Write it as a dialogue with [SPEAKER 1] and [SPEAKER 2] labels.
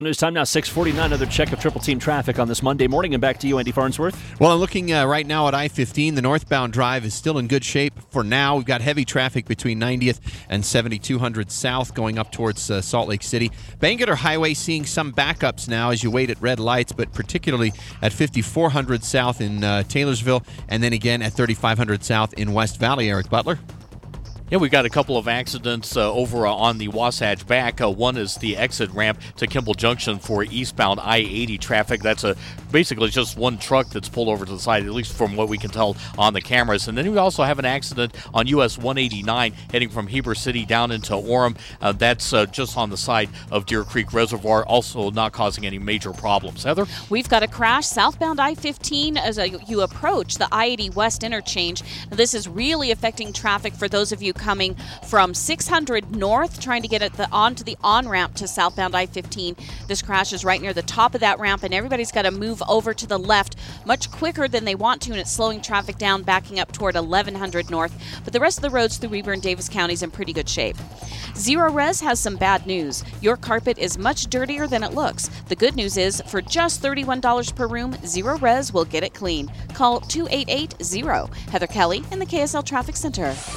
[SPEAKER 1] News time now, 6:49. Another check of Triple Team traffic on this Monday morning. And back to you, Andy Farnsworth.
[SPEAKER 2] Well, I'm looking right now at I-15. The northbound drive is still in good shape for now. We've got heavy traffic between 90th and 7200 South going up towards Salt Lake City. Bangerter Highway seeing some backups now as you wait at red lights, but particularly at 5400 South in Taylorsville, and then again at 3500 South in West Valley. Eric Butler.
[SPEAKER 3] Yeah, we've got a couple of accidents over on the Wasatch back. One is the exit ramp to Kimball Junction for eastbound I-80 traffic. That's basically just one truck that's pulled over to the side, at least from what we can tell on the cameras. And then we also have an accident on US 189 heading from Heber City down into Orem. That's just on the side of Deer Creek Reservoir, also not causing any major problems. Heather?
[SPEAKER 4] We've got a crash southbound I-15 as you approach the I-80 West interchange. Now, this is really affecting traffic for those of you coming from 600 north, trying to get onto the on-ramp to southbound I-15. This crash is right near the top of that ramp, and everybody's got to move over to the left much quicker than they want to, and it's slowing traffic down, backing up toward 1100 north. But the rest of the roads through Weber and Davis counties in pretty good shape. Zero Res has some bad news. Your carpet is much dirtier than it looks. The good news is, for just $31 per room, Zero Res will get it clean. Call 2880. Heather Kelly in the KSL Traffic Center.